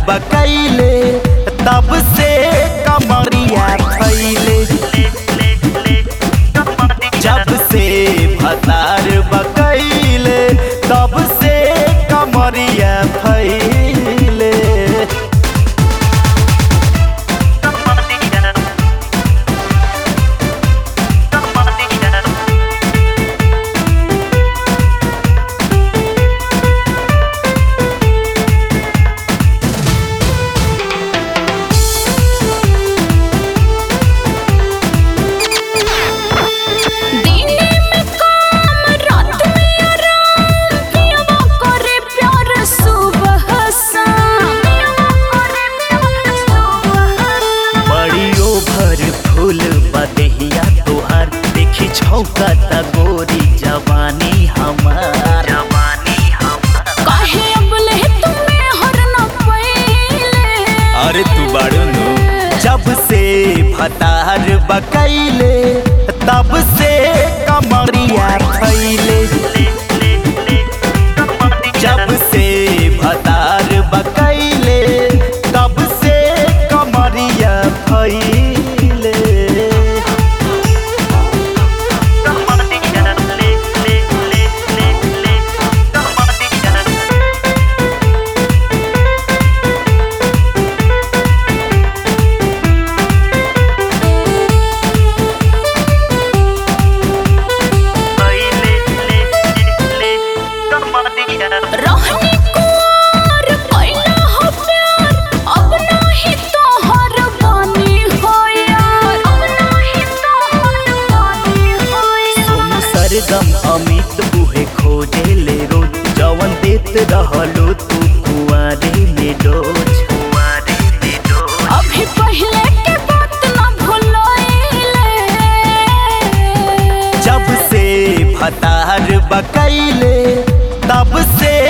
बकैले तब से कमरिया फैले। जब से भतार बकैले तब से कमरिया फैले। बदेहिया तोहार देखी छौकता गोरी जवानी हमार काहे अबले तुम्हें हर न पहिले। अरे तू बाड़ू नु जब से भतार बकैले तब से कमरिया फैले। जब से भतार बकैले तब से कमरिया फैले। अमित उहे खोजे ले रोज जवन देत रहलो तू कुआरे में डोज। अभी पहले के बात न भुलाइले। जब से भतार बकैले तब से